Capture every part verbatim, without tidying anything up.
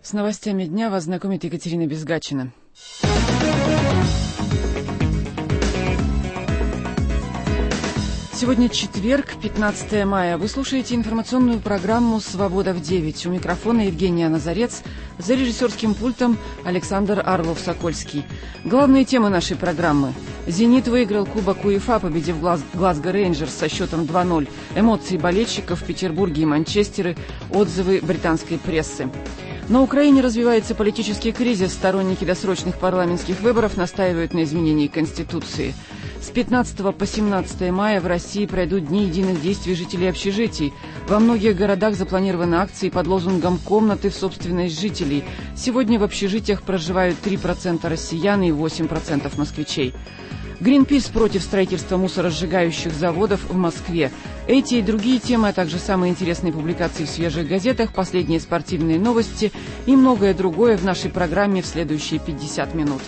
С новостями дня вас знакомит Екатерина Безгачина. Сегодня четверг, пятнадцатое мая. Вы слушаете информационную программу «Свобода в девять». У микрофона Евгения Назарец, за режиссерским пультом Александр Орлов-Сокольский. Главные темы нашей программы. «Зенит» выиграл Кубок УЕФА, победив Глазго Рейнджерс со счетом два ноль. Эмоции болельщиков в Петербурге и Манчестере, отзывы британской прессы. На Украине развивается политический кризис. Сторонники досрочных парламентских выборов настаивают на изменении Конституции. С пятнадцатого по семнадцатое мая в России пройдут дни единых действий жителей общежитий. Во многих городах запланированы акции под лозунгом «Комнаты в собственность жителей». Сегодня в общежитиях проживают три процента россиян и восемь процентов москвичей. Гринпис против строительства мусоросжигающих заводов в Москве. Эти и другие темы, а также самые интересные публикации в свежих газетах, последние спортивные новости и многое другое в нашей программе в следующие пятьдесят минут.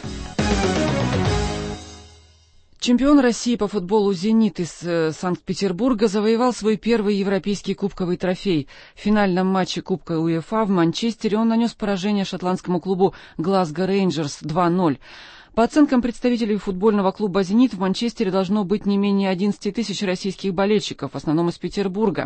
Чемпион России по футболу «Зенит» из э, Санкт-Петербурга завоевал свой первый европейский кубковый трофей. В финальном матче Кубка УЕФА в Манчестере он нанес поражение шотландскому клубу «Глазго Рейнджерс» два ноль. По оценкам представителей футбольного клуба «Зенит», в Манчестере должно быть не менее одиннадцати тысяч российских болельщиков, в основном из Петербурга.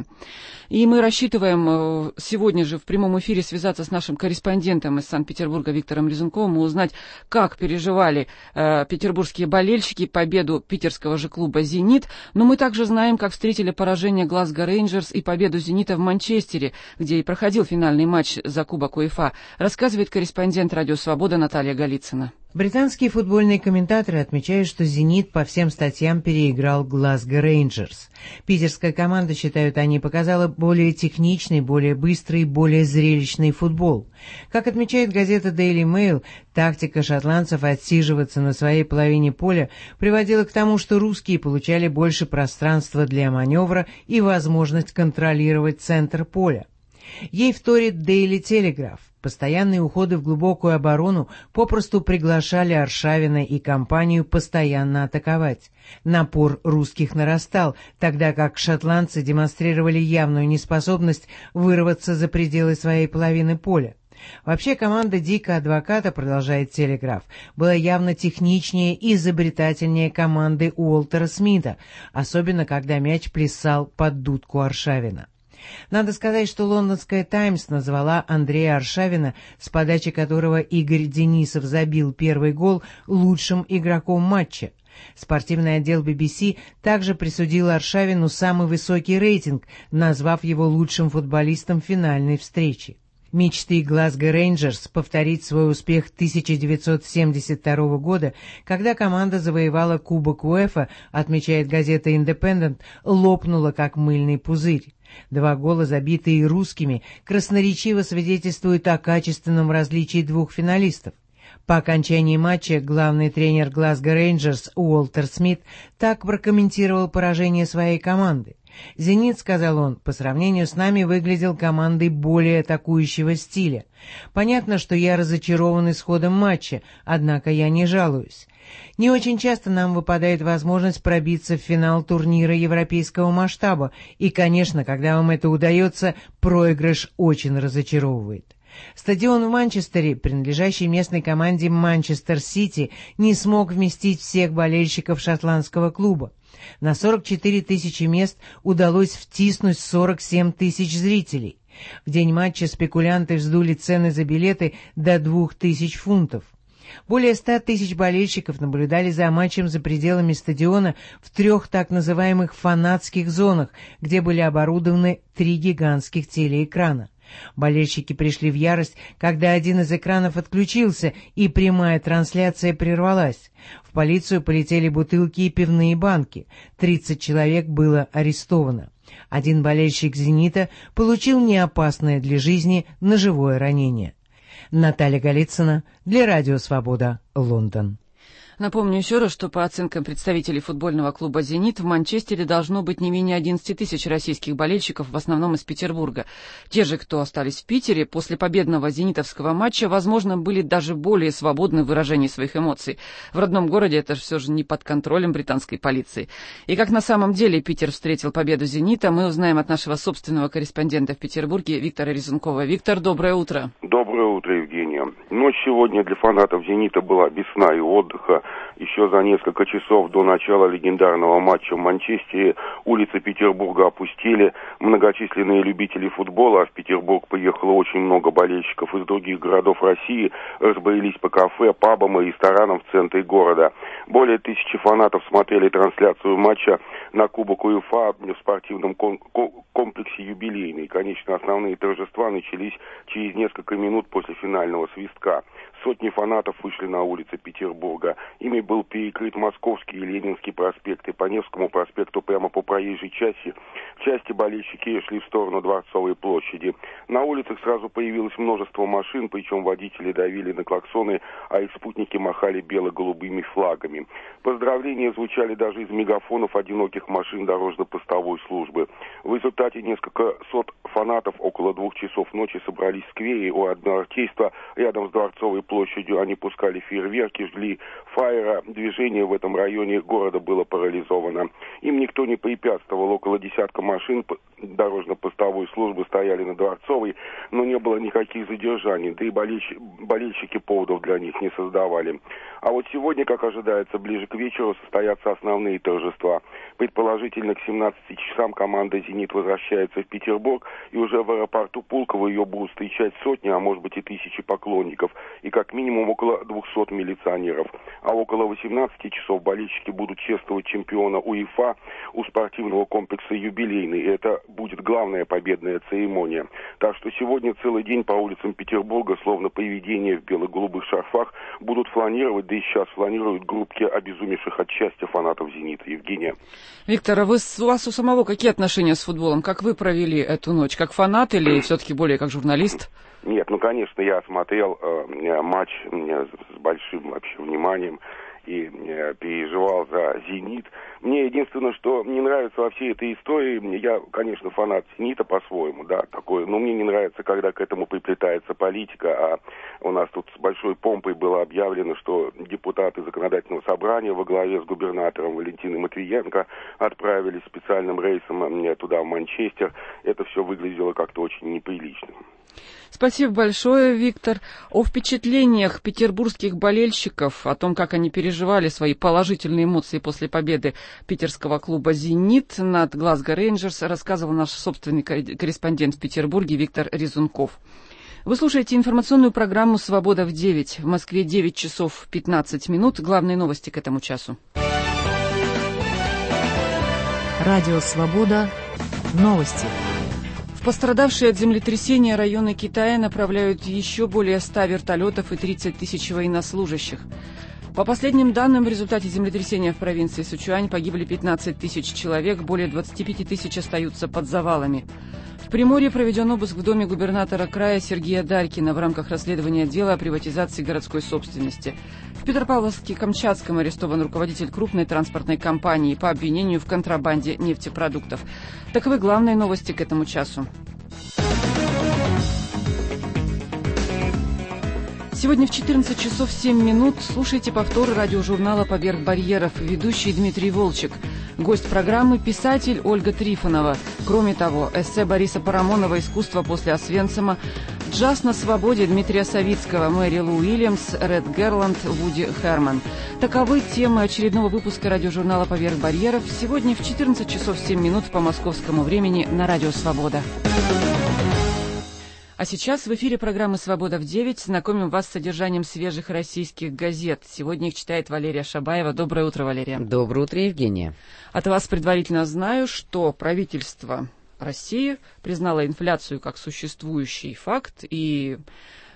И мы рассчитываем сегодня же в прямом эфире связаться с нашим корреспондентом из Санкт-Петербурга Виктором Резунковым и узнать, как переживали э, петербургские болельщики победу питерского же клуба «Зенит». Но мы также знаем, как встретили поражение «Глазго Рейнджерс» и победу «Зенита» в Манчестере, где и проходил финальный матч за Кубок УЕФА, рассказывает корреспондент «Радио Свобода» Наталья Голицына. Британские футбольные комментаторы отмечают, что «Зенит» по всем статьям переиграл «Глазго Рейнджерс». Питерская команда, считают они, показала более техничный, более быстрый, более зрелищный футбол. Как отмечает газета Daily Mail, тактика шотландцев отсиживаться на своей половине поля приводила к тому, что русские получали больше пространства для маневра и возможность контролировать центр поля. Ей вторит Daily Telegraph. Постоянные уходы в глубокую оборону попросту приглашали Аршавина и компанию постоянно атаковать. Напор русских нарастал, тогда как шотландцы демонстрировали явную неспособность вырваться за пределы своей половины поля. Вообще команда Дика Адвоката, продолжает Телеграф, была явно техничнее и изобретательнее команды Уолтера Смита, особенно когда мяч плясал под дудку Аршавина. Надо сказать, что лондонская «Таймс» назвала Андрея Аршавина, с подачи которого Игорь Денисов забил первый гол, лучшим игроком матча. Спортивный отдел би би си также присудил Аршавину самый высокий рейтинг, назвав его лучшим футболистом финальной встречи. Мечты Глазго Рейнджерс повторить свой успех тысяча девятьсот семьдесят второго года, когда команда завоевала Кубок УЕФА, отмечает газета «Индепендент», лопнула как мыльный пузырь. Два гола, забитые русскими, красноречиво свидетельствуют о качественном различии двух финалистов. По окончании матча главный тренер Глазго Рейнджерс Уолтер Смит так прокомментировал поражение своей команды. «Зенит, — сказал он, — по сравнению с нами выглядел командой более атакующего стиля. Понятно, что я разочарован исходом матча, однако я не жалуюсь. Не очень часто нам выпадает возможность пробиться в финал турнира европейского масштаба, и, конечно, когда вам это удается, проигрыш очень разочаровывает». Стадион в Манчестере, принадлежащий местной команде «Манчестер Сити», не смог вместить всех болельщиков шотландского клуба. На сорок четыре тысячи мест удалось втиснуть сорок семь тысяч зрителей. В день матча спекулянты вздули цены за билеты до двух тысяч фунтов. Более ста тысяч болельщиков наблюдали за матчем за пределами стадиона в трех так называемых фанатских зонах, где были оборудованы три гигантских телеэкрана. Болельщики пришли в ярость, когда один из экранов отключился, и прямая трансляция прервалась. В полицию полетели бутылки и пивные банки. тридцать человек было арестовано. Один болельщик «Зенита» получил неопасное для жизни ножевое ранение. Наталья Голицына для Радио Свобода, Лондон. Напомню еще раз, что по оценкам представителей футбольного клуба «Зенит» в Манчестере должно быть не менее одиннадцати тысяч российских болельщиков, в основном из Петербурга. Те же, кто остались в Питере, после победного зенитовского матча, возможно, были даже более свободны в выражении своих эмоций. В родном городе это все же не под контролем британской полиции. И как на самом деле Питер встретил победу «Зенита», мы узнаем от нашего собственного корреспондента в Петербурге Виктора Резункова. Виктор, доброе утро. Доброе утро, Евгения. Ночь сегодня для фанатов «Зенита» была без сна и отдыха. Еще за несколько часов до начала легендарного матча в Манчестере улицы Петербурга опустели. Многочисленные любители футбола, а в Петербург поехало очень много болельщиков из других городов России, разбрелись по кафе, пабам и ресторанам в центре города. Более тысячи фанатов смотрели трансляцию матча на Кубок УЕФА в спортивном ком- комплексе «Юбилейный». И, конечно, основные торжества начались через несколько минут после финального свистка. Сотни фанатов вышли на улицы Петербурга. Ими был перекрыт Московский и Ленинский проспекты. По Невскому проспекту прямо по проезжей части в части болельщики шли в сторону Дворцовой площади. На улицах сразу появилось множество машин, причем водители давили на клаксоны, а их спутники махали бело-голубыми флагами. Поздравления звучали даже из мегафонов одиноких машин дорожно-постовой службы. В результате несколько сот фанатов около двух часов ночи собрались в сквере у Адмиралтейства рядом с Дворцовой площадью. Они пускали фейерверки, жгли фаера. Движение в этом районе города было парализовано. Им никто не препятствовал. Около десятка машин дорожно-постовой службы стояли на Дворцовой, но не было никаких задержаний, да и болельщики, болельщики поводов для них не создавали. А вот сегодня, как ожидается, ближе к вечеру состоятся основные торжества. Предположительно, к семнадцати часам команда «Зенит» возвращается в Петербург, и уже в аэропорту Пулково ее будут встречать сотни, а может быть и тысячи поклонников, и как минимум около двухсот милиционеров. А около восемнадцати часов болельщики будут чествовать чемпиона УЕФА у спортивного комплекса «Юбилейный». И это будет главная победная церемония. Так что сегодня целый день по улицам Петербурга, словно привидения в бело-голубых шарфах, будут фланировать, да и сейчас фланируют группки обезумевших от счастья фанатов «Зенита». Евгения. Виктор, а вы, у вас у самого какие отношения с футболом? Как вы провели эту ночь? Как фанат или все-таки более как журналист? Нет, ну, конечно, я смотрел э, матч э, с большим вообще вниманием и э, переживал за «Зенит». Мне единственное, что не нравится во всей этой истории, я, конечно, фанат «Зенита» по-своему, да, такой, но мне не нравится, когда к этому приплетается политика, а у нас тут с большой помпой было объявлено, что депутаты законодательного собрания во главе с губернатором Валентиной Матвиенко отправились специальным рейсом туда, в Манчестер. Это все выглядело как-то очень неприлично. Спасибо большое, Виктор. О впечатлениях петербургских болельщиков, о том, как они переживали свои положительные эмоции после победы питерского клуба «Зенит» над Глазго Рейнджерс, рассказывал наш собственный корреспондент в Петербурге Виктор Резунков. Вы слушаете информационную программу «Свобода в девять». В Москве девять часов пятнадцать минут. Главные новости к этому часу. Радио «Свобода». Новости. Пострадавшие от землетрясения районы Китая направляют еще более ста вертолетов и тридцать тысяч военнослужащих. По последним данным, в результате землетрясения в провинции Сычуань погибли пятнадцать тысяч человек, более двадцати пяти тысяч остаются под завалами. В Приморье проведен обыск в доме губернатора края Сергея Дарькина в рамках расследования дела о приватизации городской собственности. В Петропавловске-Камчатском арестован руководитель крупной транспортной компании по обвинению в контрабанде нефтепродуктов. Таковы главные новости к этому часу. Сегодня в четырнадцать часов семь минут слушайте повтор радиожурнала «Поверх барьеров». Ведущий Дмитрий Волчек. Гость программы – писатель Ольга Трифонова. Кроме того, эссе Бориса Парамонова «Искусство после Освенцима», джаз на свободе Дмитрия Савицкого, Мэри Лу Уильямс, Ред Герланд, Вуди Херман. Таковы темы очередного выпуска радиожурнала «Поверх барьеров» сегодня в четырнадцать часов семь минут по московскому времени на Радио Свобода. А сейчас в эфире программы «Свобода в девять». Знакомим вас с содержанием свежих российских газет. Сегодня их читает Валерия Шабаева. Доброе утро, Валерия. Доброе утро, Евгения. От вас предварительно знаю, что правительство России признало инфляцию как существующий факт и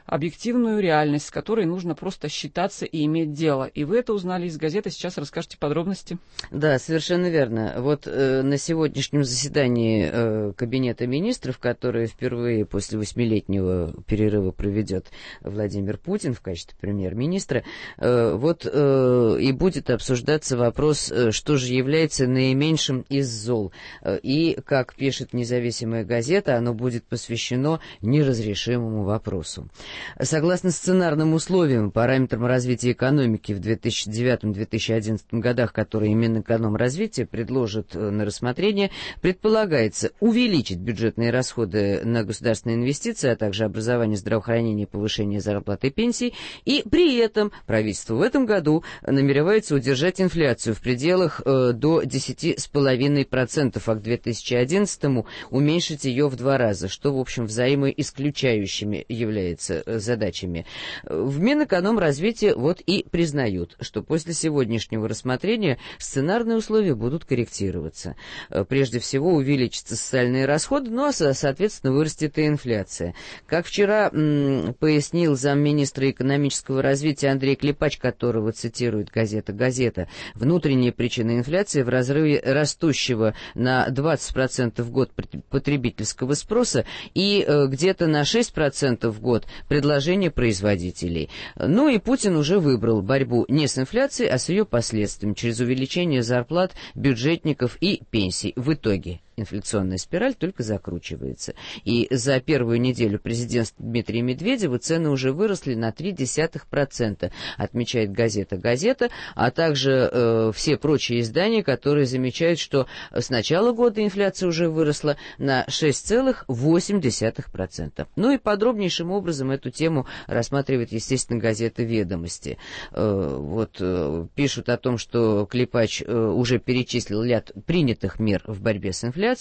объективную реальность, с которой нужно просто считаться и иметь дело. И вы это узнали из газеты, сейчас расскажете подробности. Да, совершенно верно. Вот э, на сегодняшнем заседании э, Кабинета министров, которое впервые после восьмилетнего перерыва проведет Владимир Путин в качестве премьер-министра, э, вот э, и будет обсуждаться вопрос, э, что же является наименьшим из зол. Э, и, как пишет независимая газета, оно будет посвящено неразрешимому вопросу. Согласно сценарным условиям, параметрам развития экономики в две тысячи девятом — две тысячи одиннадцатом годах, которые Минэкономразвитие предложит на рассмотрение, предполагается увеличить бюджетные расходы на государственные инвестиции, а также образование, здравоохранение, повышение зарплат и пенсий, и при этом правительство в этом году намеревается удержать инфляцию в пределах э, до десяти с половиной процентов, а к две тысячи одиннадцатому уменьшить ее в два раза, что, в общем, взаимоисключающими является э, задачами. В Минэкономразвитии вот и признают, что после сегодняшнего рассмотрения сценарные условия будут корректироваться. Прежде всего увеличатся социальные расходы, ну а соответственно вырастет и инфляция. Как вчера м, пояснил замминистра экономического развития Андрей Клепач, которого цитирует газета «Газета», внутренняя причина инфляции в разрыве растущего на двадцать процентов в год потребительского спроса и э, где-то на шесть процентов в год предложения производителей. Ну и Путин уже выбрал борьбу не с инфляцией, а с ее последствиями через увеличение зарплат бюджетников и пенсий. В итоге инфляционная спираль только закручивается. И за первую неделю президентства Дмитрия Медведева цены уже выросли на ноль целых три десятых процента, отмечает газета «Газета», а также э, все прочие издания, которые замечают, что с начала года инфляция уже выросла на шесть целых восемь десятых процента. Ну и подробнейшим образом эту тему рассматривает, естественно, газета «Ведомости». Э, вот э, пишут о том, что Клепач э, уже перечислил ряд принятых мер в борьбе с инфляцией.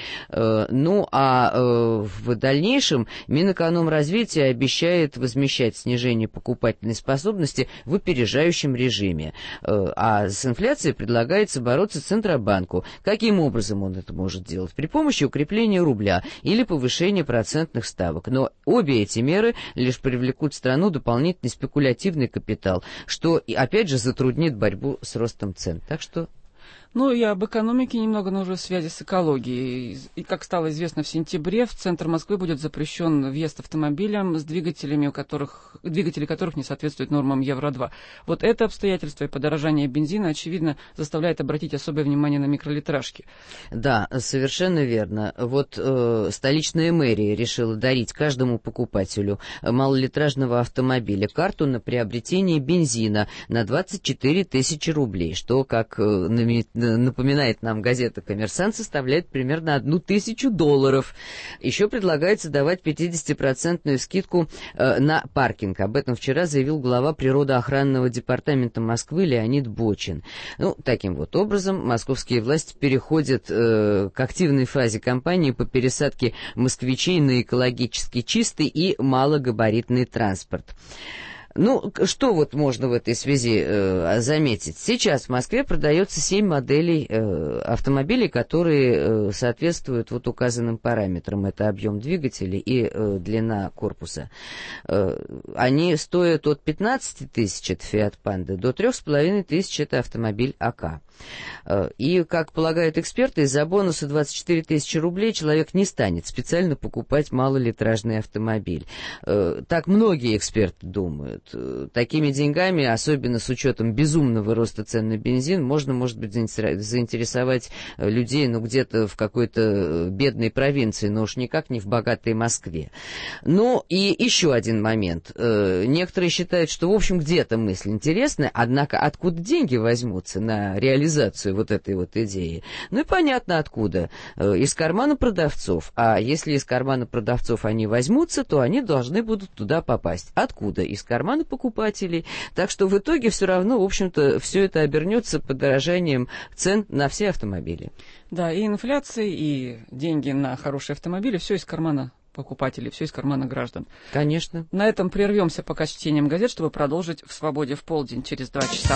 Ну, а в дальнейшем Минэкономразвитие обещает возмещать снижение покупательной способности в опережающем режиме. А с инфляцией предлагается бороться Центробанку. Каким образом он это может делать? При помощи укрепления рубля или повышения процентных ставок. Но обе эти меры лишь привлекут в страну дополнительный спекулятивный капитал, что, опять же, затруднит борьбу с ростом цен. Так что... Ну и об экономике немного, но уже в связи с экологией. И, как стало известно, в сентябре в центр Москвы будет запрещен въезд автомобилям с двигателями, у которых, двигатели которых не соответствуют нормам Евро два. Вот это обстоятельство и подорожание бензина, очевидно, заставляет обратить особое внимание на микролитражки. Да, совершенно верно. Вот э, столичная мэрия решила дарить каждому покупателю малолитражного автомобиля карту на приобретение бензина на двадцать четыре тысячи рублей, что, как э, напоминает нам газета «Коммерсант», составляет примерно одну тысячу долларов. Еще предлагается давать пятидесятипроцентную скидку э, на паркинг. Об этом вчера заявил глава природоохранного департамента Москвы Леонид Бочин. Ну, таким вот образом московские власти переходят э, к активной фазе кампании по пересадке москвичей на экологически чистый и малогабаритный транспорт. Ну, что вот можно в этой связи э, заметить? Сейчас в Москве продается семь моделей э, автомобилей, которые э, соответствуют вот указанным параметрам. Это объем двигателя и э, длина корпуса. Э, они стоят от пятнадцати тысяч, это Fiat Panda, до трёх с половиной тысяч, это автомобиль АК. И, как полагают эксперты, из-за бонуса двадцать четыре тысячи рублей человек не станет специально покупать малолитражный автомобиль. Так многие эксперты думают. Такими деньгами, особенно с учетом безумного роста цен на бензин, можно, может быть, заинтересовать людей, ну, где-то в какой-то бедной провинции, но уж никак не в богатой Москве. Ну, и еще один момент. Некоторые считают, что, в общем, где-то мысль интересная, однако откуда деньги возьмутся на реализацию вот этой вот идеи? Ну и понятно откуда. Из кармана продавцов. А если из кармана продавцов они возьмутся, то они должны будут туда попасть. Откуда? Из кармана покупателей. Так что в итоге все равно, в общем-то, все это обернется подорожанием цен на все автомобили. Да, и инфляция, и деньги на хорошие автомобили, все из кармана покупателей, все из кармана граждан. Конечно. На этом прервемся пока с чтением газет, чтобы продолжить в «Свободе в полдень» через два часа.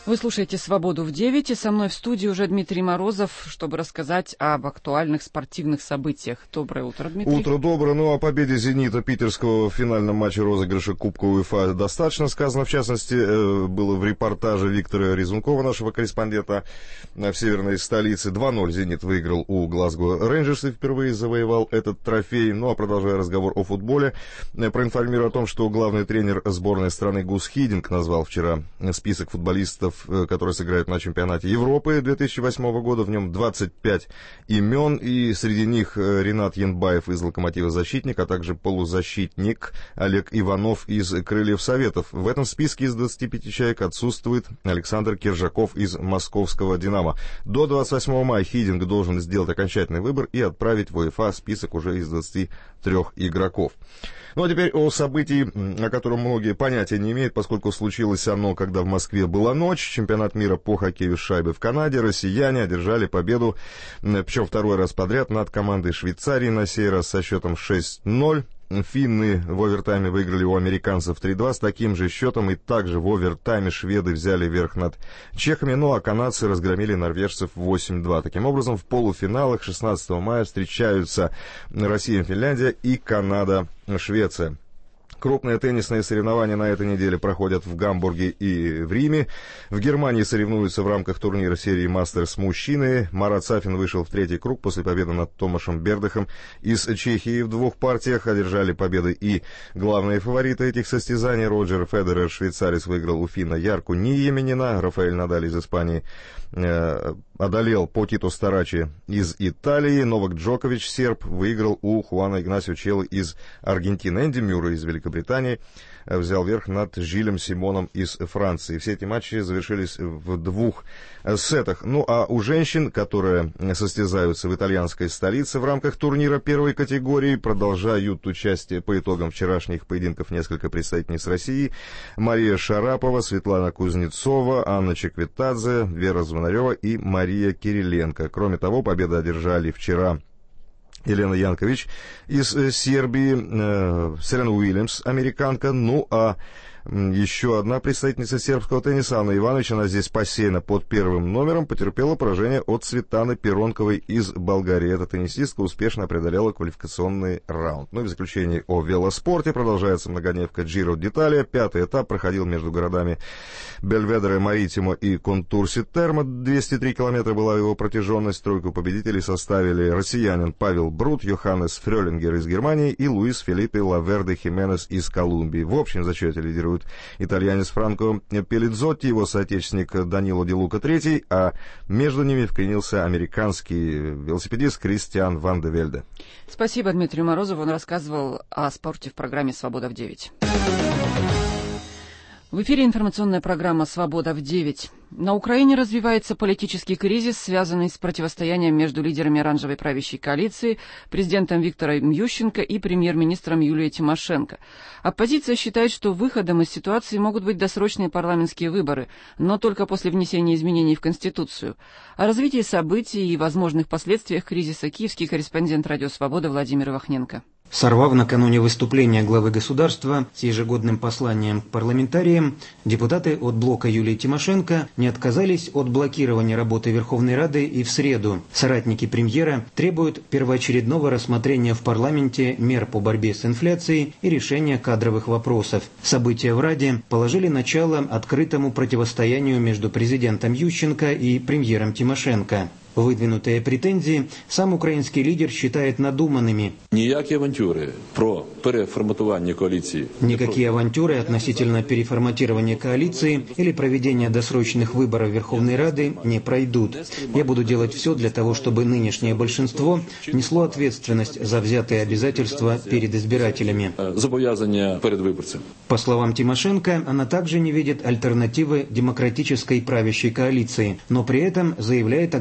Вы слушаете «Свободу в девять», и со мной в студии уже Дмитрий Морозов, чтобы рассказать об актуальных спортивных событиях. Доброе утро, Дмитрий. Утро доброе. Ну, о победе «Зенита» питерского в финальном матче розыгрыша Кубка УЕФА достаточно сказано. В частности, было в репортаже Виктора Резункова, нашего корреспондента в северной столице. два ноль «Зенит» выиграл у Глазго Рейнджерс и впервые завоевал этот трофей. Ну, а продолжая разговор о футболе, проинформирую о том, что главный тренер сборной страны Гус Хидинг назвал вчера список футболистов, которые сыграют на чемпионате Европы две тысячи восьмого года. В нем двадцать пять имен, и среди них Ренат Янбаев из «Локомотива» защитник, а также полузащитник Олег Иванов из «Крыльев Советов». В этом списке из двадцати пяти человек отсутствует Александр Киржаков из московского «Динамо». До двадцать восьмого мая Хидинг должен сделать окончательный выбор и отправить в УЕФА список уже из двадцати трёх игроков. Ну а теперь о событии, о котором многие понятия не имеют, поскольку случилось оно, когда в Москве была ночь. Чемпионат мира по хоккею с шайбой в Канаде. Россияне одержали победу, причем второй раз подряд, над командой Швейцарии, на сей раз со счетом шесть ноль. Финны в овертайме выиграли у американцев три два с таким же счетом, и также в овертайме шведы взяли верх над чехами, ну а канадцы разгромили норвежцев восемь два. Таким образом, в полуфиналах шестнадцатого мая встречаются Россия, Финляндия и Канада, Швеция. Крупные теннисные соревнования на этой неделе проходят в Гамбурге и в Риме. В Германии соревнуются в рамках турнира серии «Мастерс» мужчины. Марат Сафин вышел в третий круг после победы над Томашем Бердыхом из Чехии. В двух партиях одержали победы и главные фавориты этих состязаний. Роджер Федерер, швейцарец, выиграл у финна Ярку Ниеменина. Рафаэль Надаль из Испании э, одолел Потито Старачи из Италии. Новак Джокович, серб, выиграл у Хуана Игнасио Челлы из Аргентины. Энди Мюррей из Великобритании взял верх над Жилем Симоном из Франции. Все эти матчи завершились в двух сетах. Ну а у женщин, которые состязаются в итальянской столице в рамках турнира первой категории, продолжают участие по итогам вчерашних поединков несколько представительниц России. Мария Шарапова, Светлана Кузнецова, Анна Чеквитадзе, Вера Звонарева и Мария Кириленко. Кроме того, победы одержали вчера Елена Янкович из Сербии, э, Серена Уильямс, американка, ну а еще одна представительница сербского тенниса, Анна Иванович, она здесь посеяна под первым номером, потерпела поражение от Светланы Перонковой из Болгарии. Эта теннисистка успешно преодолела квалификационный раунд. Ну и в заключение о велоспорте. Продолжается многодневка Джиро d'Italia. Пятый этап проходил между городами Бельведере, Маритимо и Контурси-Термо. двести три километра была его протяженность. Тройку победителей составили россиянин Павел Брут, Йоханнес Фрёлингер из Германии и Луис Фелипе Лаверде Хименес из Колумбии. В общем зачете лидирует итальянец Франко Пеллидзотти, его соотечественник Данило Ди Лука третий, а между ними вклинился американский велосипедист Кристиан Ван де Вельде. Спасибо Дмитрию Морозову. Он рассказывал о спорте в программе «Свобода в девять». В эфире информационная программа «Свобода в девять». На Украине развивается политический кризис, связанный с противостоянием между лидерами оранжевой правящей коалиции, президентом Виктором Ющенко и премьер-министром Юлией Тимошенко. Оппозиция считает, что выходом из ситуации могут быть досрочные парламентские выборы, но только после внесения изменений в Конституцию. О развитии событий и возможных последствиях кризиса киевский корреспондент «Радио Свобода» Владимир Ивахненко. Сорвав накануне выступления главы государства с ежегодным посланием к парламентариям, депутаты от блока Юлии Тимошенко не отказались от блокирования работы Верховной Рады и в среду. Соратники премьера требуют первоочередного рассмотрения в парламенте мер по борьбе с инфляцией и решения кадровых вопросов. События в Раде положили начало открытому противостоянию между президентом Ющенко и премьером Тимошенко. Выдвинутые претензии сам украинский лидер считает надуманными. Ніякі авантюри про переформатування коалиции. Никакие авантюры относительно переформатирования коалиции или проведения досрочных выборов Верховной Рады не пройдут. Я буду делать все для того, чтобы нынешнее большинство несло ответственность за взятые обязательства перед избирателями. Зобов'язання перед виборцем. По словам Тимошенко, она также не видит альтернативы демократической правящей коалиции, но при этом заявляет о готовности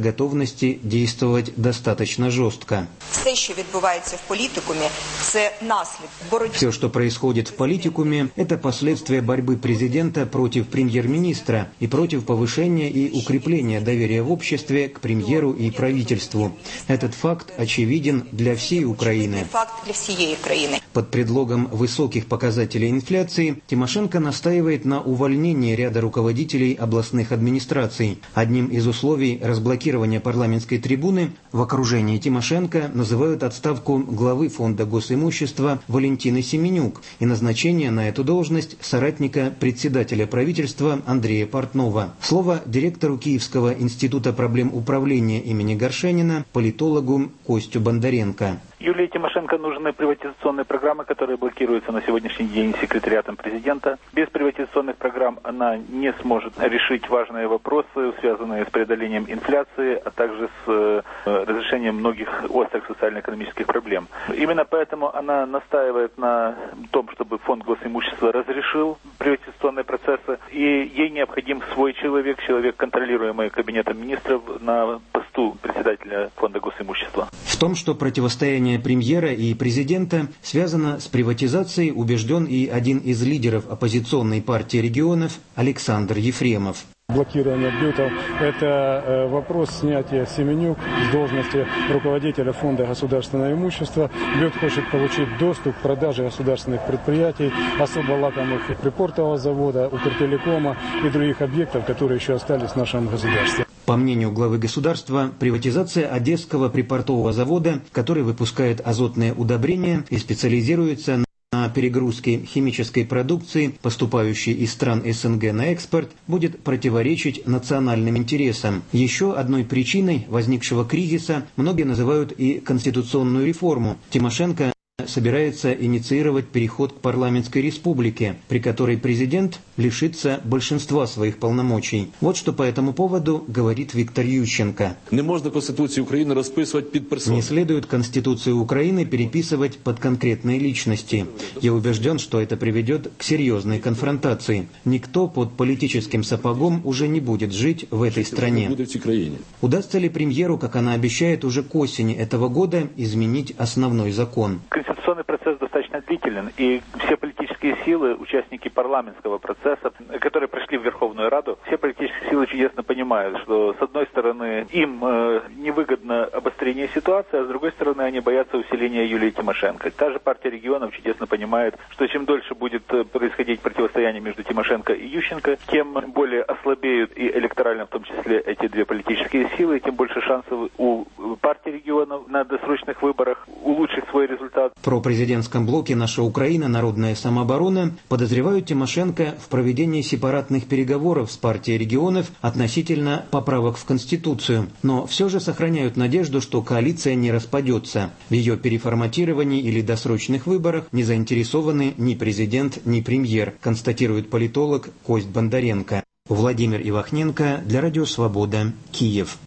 необходимости действовать достаточно жестко. Все, что відбувається в політикумі, це наслідок боротьби. Все, что происходит в политикуме, это последствия борьбы президента против премьер-министра и против повышения и укрепления доверия в обществе к премьеру и правительству. Этот факт очевиден для всей Украины. Факт для всей Украины. Под предлогом высоких показателей инфляции Тимошенко настаивает на увольнении ряда руководителей областных администраций. Одним из условий разблокирования парламентской трибуны в окружении Тимошенко называют отставку главы фонда госимущества Валентины Семенюк и назначение на эту должность соратника председателя правительства Андрея Портнова. Слово директору Киевского института проблем управления имени Горшенина, политологу Костю Бондаренко. Юлии Тимошенко нужны приватизационные программы, которые блокируются на сегодняшний день секретариатом президента. Без приватизационных программ она не сможет решить важные вопросы, связанные с преодолением инфляции, а также с э, разрешением многих острых социально-экономических проблем. Именно поэтому она настаивает на том, чтобы фонд госимущества разрешил приватизационные процессы, и ей необходим свой человек, человек, контролируемый кабинетом министров, на посту председателя фонда госимущества. В том, что противостояние премьера и президента связано с приватизацией, убежден и один из лидеров оппозиционной партии регионов Александр Ефремов. Блокирование бюджетов – это вопрос снятия Семенюк с должности руководителя фонда государственного имущества. Бюджет хочет получить доступ к продаже государственных предприятий, особо лакомых припортового завода, Укртелекома и других объектов, которые еще остались в нашем государстве. По мнению главы государства, приватизация Одесского припортового завода, который выпускает азотные удобрения и специализируется на на перегрузке химической продукции, поступающей из стран СНГ на экспорт, будет противоречить национальным интересам. Еще одной причиной возникшего кризиса многие называют и конституционную реформу. Тимошенко собирается инициировать переход к парламентской республике, при которой президент лишится большинства своих полномочий. Вот что по этому поводу говорит Виктор Ющенко. Не можно Конституцию Украины расписывать под персону. Не следует Конституцию Украины переписывать под конкретные личности. Я убежден, что это приведет к серьезной конфронтации. Никто под политическим сапогом уже не будет жить в этой стране. Удастся ли премьеру, как она обещает, уже к осени этого года изменить основной закон? Конституционный процесс достаточно длителен, и все политические силы, участники парламентского процесса, которые пришли в Верховную Раду, все политические силы чудесно понимают, что с одной стороны им э, невыгодно обострение ситуации, а с другой стороны они боятся усиления Юлии Тимошенко. Та же партия регионов чудесно понимает, что чем дольше будет происходить противостояние между Тимошенко и Ющенко, тем более ослабеют и электорально в том числе эти две политические силы, тем больше шансов у партии регионов на досрочных выборах улучшить свой результат. В пропрезидентском блоке «Наша Украина. Народная самооборона» подозревают Тимошенко в проведении сепаратных переговоров с партией регионов относительно поправок в Конституцию, но все же сохраняют надежду, что коалиция не распадется. В ее переформатировании или досрочных выборах не заинтересованы ни президент, ни премьер, констатирует политолог Кость Бондаренко. Владимир Ивахненко для Радио Свобода, Киев.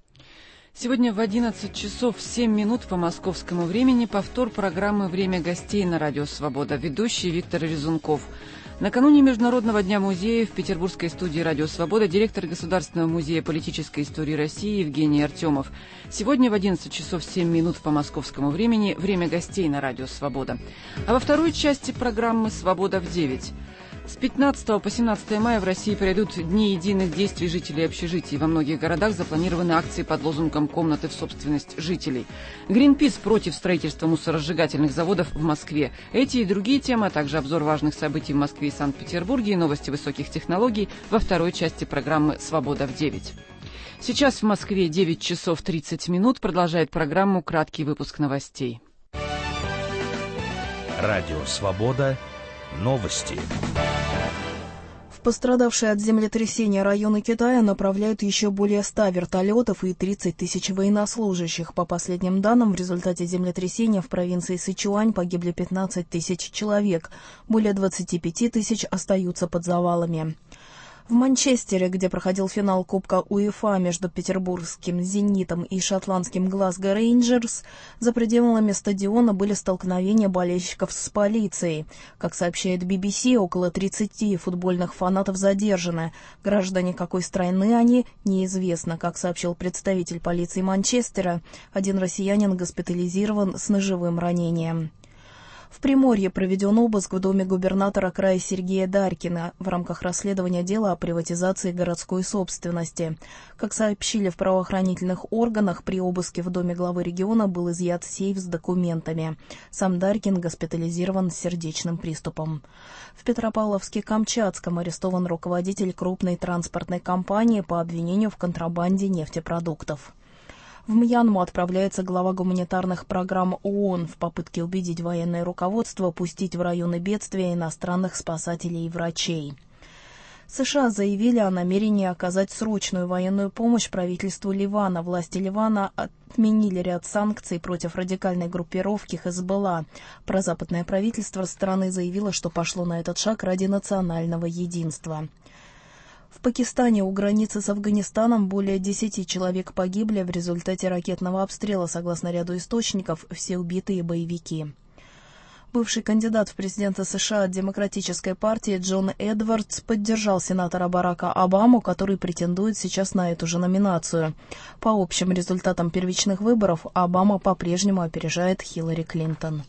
Сегодня в одиннадцать часов семь минут по московскому времени повтор программы «Время гостей» на Радио Свобода. Ведущий Виктор Резунков. Накануне Международного дня музея в петербургской студии «Радио Свобода» директор Государственного музея политической истории России Евгений Артемов. Сегодня в одиннадцать часов семь минут по московскому времени «Время гостей» на Радио Свобода. А во второй части программы «Свобода в девять». С пятнадцатого по семнадцатое мая в России пройдут Дни единых действий жителей общежитий. Во многих городах запланированы акции под лозунгом «Комнаты в собственность жителей». Гринпис против строительства мусоросжигательных заводов в Москве. Эти и другие темы, а также обзор важных событий в Москве и Санкт-Петербурге и новости высоких технологий во второй части программы «Свобода в девять». Сейчас в Москве девять часов тридцать минут. Продолжает программу краткий выпуск новостей. Радио «Свобода». Новости. В пострадавшие от землетрясения районы Китая направляют еще более ста вертолетов и тридцать тысяч военнослужащих. По последним данным, в результате землетрясения в провинции Сычуань погибли пятнадцать тысяч человек. Более двадцати пяти тысяч остаются под завалами. В Манчестере, где проходил финал Кубка УЕФА между петербургским «Зенитом» и шотландским «Глазго Рейнджерс», за пределами стадиона были столкновения болельщиков с полицией. Как сообщает би би си, около тридцати футбольных фанатов задержаны. Граждане какой страны они, неизвестно. Как сообщил представитель полиции Манчестера, один россиянин госпитализирован с ножевым ранением. В Приморье проведен обыск в доме губернатора края Сергея Дарькина в рамках расследования дела о приватизации городской собственности. Как сообщили в правоохранительных органах, при обыске в доме главы региона был изъят сейф с документами. Сам Дарькин госпитализирован с сердечным приступом. В Петропавловске-Камчатском арестован руководитель крупной транспортной компании по обвинению в контрабанде нефтепродуктов. В Мьянму отправляется глава гуманитарных программ ООН в попытке убедить военное руководство пустить в районы бедствия иностранных спасателей и врачей. США заявили о намерении оказать срочную военную помощь правительству Ливана. Власти Ливана отменили ряд санкций против радикальной группировки Хезболла. Прозападное правительство страны заявило, что пошло на этот шаг ради национального единства. В Пакистане у границы с Афганистаном более десяти человек погибли в результате ракетного обстрела, согласно ряду источников, все убитые боевики. Бывший кандидат в президенты США от Демократической партии Джон Эдвардс поддержал сенатора Барака Обаму, который претендует сейчас на эту же номинацию. По общим результатам первичных выборов Обама по-прежнему опережает Хиллари Клинтон.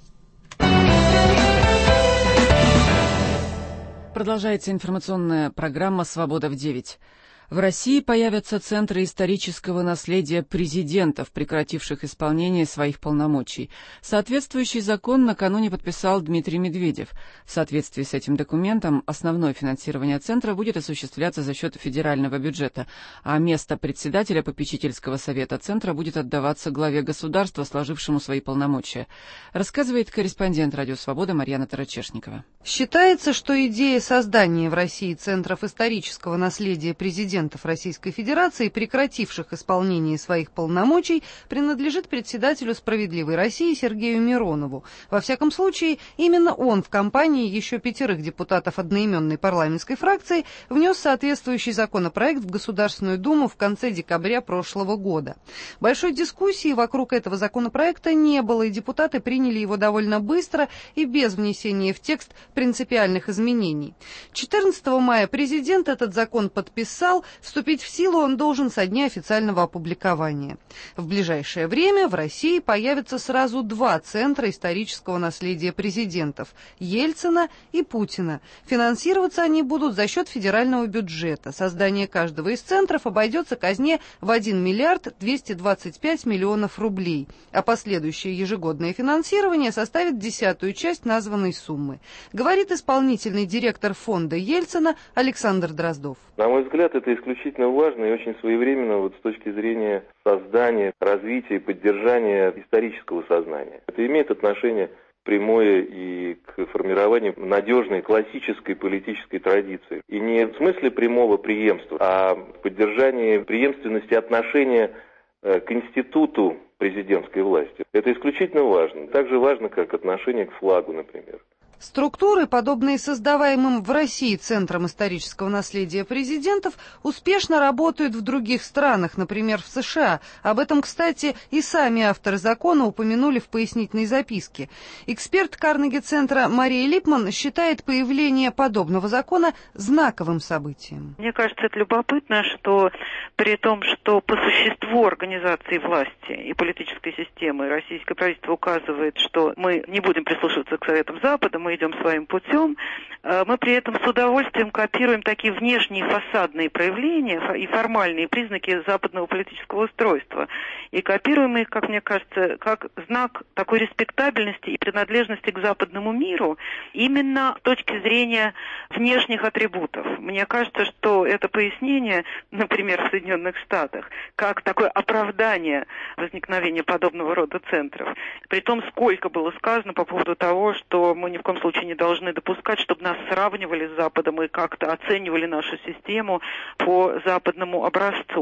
Продолжается информационная программа «Свобода в девять». В России появятся центры исторического наследия президентов, прекративших исполнение своих полномочий. Соответствующий закон накануне подписал Дмитрий Медведев. В соответствии с этим документом основное финансирование центра будет осуществляться за счет федерального бюджета, а место председателя попечительского совета центра будет отдаваться главе государства, сложившему свои полномочия. Рассказывает корреспондент «Радио Свобода» Марьяна Тарачешникова. Считается, что идея создания в России центров исторического наследия президентов Российской Федерации, прекративших исполнение своих полномочий, принадлежит председателю «Справедливой России» Сергею Миронову. Во всяком случае, именно он в компании еще пятерых депутатов одноименной парламентской фракции внес соответствующий законопроект в Государственную Думу в конце декабря прошлого года. Большой дискуссии вокруг этого законопроекта не было, и депутаты приняли его довольно быстро и без внесения в текст принципиальных изменений. четырнадцатого мая президент этот закон подписал. Вступить в силу он должен со дня официального опубликования. В ближайшее время в России появятся сразу два центра исторического наследия президентов – Ельцина и Путина. Финансироваться они будут за счет федерального бюджета. Создание каждого из центров обойдется казне в один миллиард двести двадцать пять миллионов рублей, а последующее ежегодное финансирование составит десятую часть названной суммы, говорит исполнительный директор фонда Ельцина Александр Дроздов. На мой взгляд, это исключительно важно и очень своевременно вот с точки зрения создания, развития и поддержания исторического сознания. Это имеет отношение прямое и к формированию надежной классической политической традиции. И не в смысле прямого преемства, а в поддержании преемственности отношения к институту президентской власти. Это исключительно важно. Так же важно, как отношение к флагу, например. Структуры, подобные создаваемым в России Центрам исторического наследия президентов, успешно работают в других странах, например, в США. Об этом, кстати, и сами авторы закона упомянули в пояснительной записке. Эксперт Карнеги-центра Мария Липман считает появление подобного закона знаковым событием. Мне кажется, это любопытно, что при том, что по существу организации власти и политической системы российское правительство указывает, что мы не будем прислушиваться к советам Запада, мы идем своим путем, мы при этом с удовольствием копируем такие внешние фасадные проявления и формальные признаки западного политического устройства. И копируем их, как мне кажется, как знак такой респектабельности и принадлежности к западному миру именно с точки зрения внешних атрибутов. Мне кажется, что это пояснение, например, в Соединенных Штатах, как такое оправдание возникновения подобного рода центров. При том, сколько было сказано по поводу того, что мы ни в коем случае не должны допускать, чтобы нас сравнивали с Западом и как-то оценивали нашу систему по западному образцу.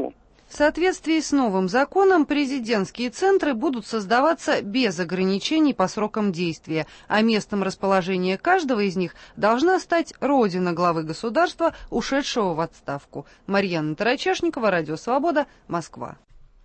В соответствии с новым законом президентские центры будут создаваться без ограничений по срокам действия, а местом расположения каждого из них должна стать родина главы государства, ушедшего в отставку. Марьяна Тарачешникова, Радио Свобода, Москва.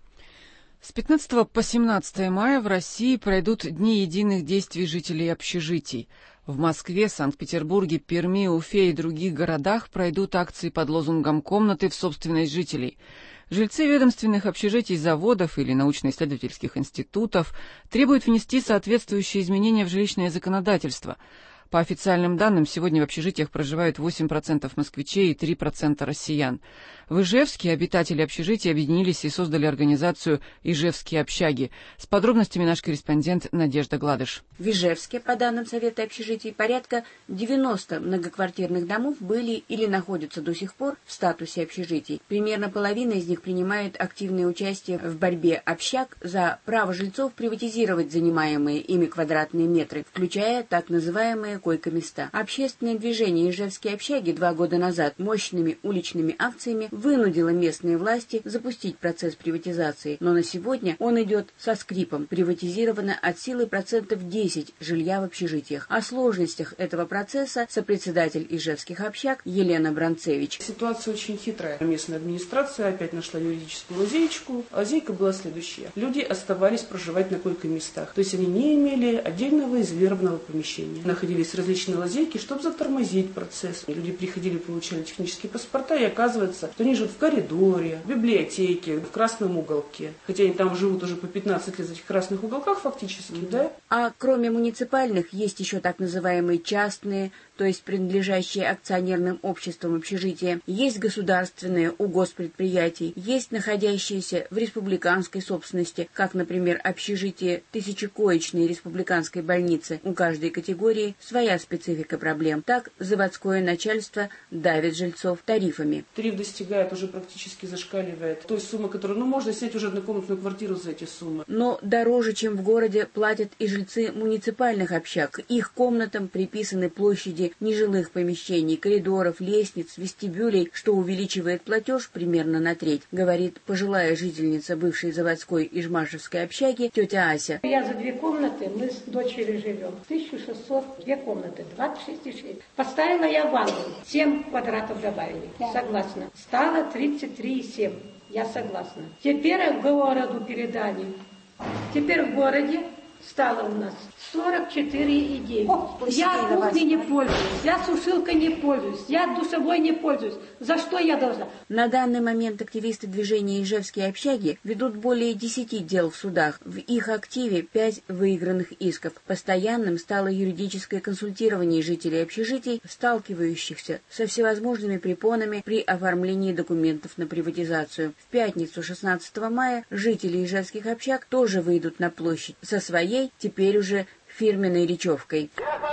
С пятнадцатого по семнадцатое мая в России пройдут Дни единых действий жителей общежитий. В Москве, Санкт-Петербурге, Перми, Уфе и других городах пройдут акции под лозунгом «Комнаты в собственность жителей». Жильцы ведомственных общежитий, заводов или научно-исследовательских институтов требуют внести соответствующие изменения в жилищное законодательство. По официальным данным, сегодня в общежитиях проживают восемь процентов москвичей и три процента россиян. В Ижевске обитатели общежитий объединились и создали организацию «Ижевские общаги». С подробностями наш корреспондент Надежда Гладыш. В Ижевске, по данным Совета общежитий, порядка девяноста многоквартирных домов были или находятся до сих пор в статусе общежитий. Примерно половина из них принимает активное участие в борьбе общаг за право жильцов приватизировать занимаемые ими квадратные метры, включая так называемые койко-места. Общественное движение «Ижевские общаги» два года назад мощными уличными акциями вынудило местные власти запустить процесс приватизации, но на сегодня он идет со скрипом. Приватизировано от силы процентов десять жилья в общежитиях. О сложностях этого процесса сопредседатель Ижевских общаг Елена Бранцевич. Ситуация очень хитрая. Местная администрация опять нашла юридическую лазеечку. Лазейка была следующая. Люди оставались проживать на койко-местах. То есть они не имели отдельного изолированного помещения. Находились различные лазейки, чтобы затормозить процесс. Люди приходили, получали технические паспорта, и оказывается, что они живут в коридоре, в библиотеке, в красном уголке. Хотя они там живут уже по пятнадцать лет в этих красных уголках фактически, mm-hmm. да? А кроме муниципальных, есть еще так называемые частные, то есть принадлежащие акционерным обществам общежития, есть государственные у госпредприятий, есть находящиеся в республиканской собственности, как, например, общежитие тысячекоечной республиканской больницы. У каждой категории своя специфика проблем. Так, заводское начальство давит жильцов тарифами. Тариф достигает, уже практически зашкаливает той суммы, которую, ну, можно снять уже однокомнатную квартиру за эти суммы. Но дороже, чем в городе, платят и жильцы муниципальных общаг. К их комнатам приписаны площади нежилых помещений, коридоров, лестниц, вестибюлей, что увеличивает платеж примерно на треть, говорит пожилая жительница бывшей заводской Ижмашевской общаги тетя Ася. Я за две комнаты, мы с дочерью живем. тысяча шестьсот, две комнаты, двадцать шесть и шесть. Поставила я ванну, семь квадратов добавили. Согласна. Стало тридцать три и семь. Я согласна. Теперь к городу передали. Теперь в городе стало у нас сорок четыре и девять. Я кухней не пользуюсь, я сушилкой не пользуюсь, я душевой не пользуюсь. За что я должна? На данный момент активисты движения «Ижевские общаги» ведут более десяти дел в судах. В их активе пять выигранных исков. Постоянным стало юридическое консультирование жителей общежитий, сталкивающихся со всевозможными препонами при оформлении документов на приватизацию. В пятницу шестнадцатого мая жители Ижевских общаг тоже выйдут на площадь со своей, теперь уже фирменной речевкой.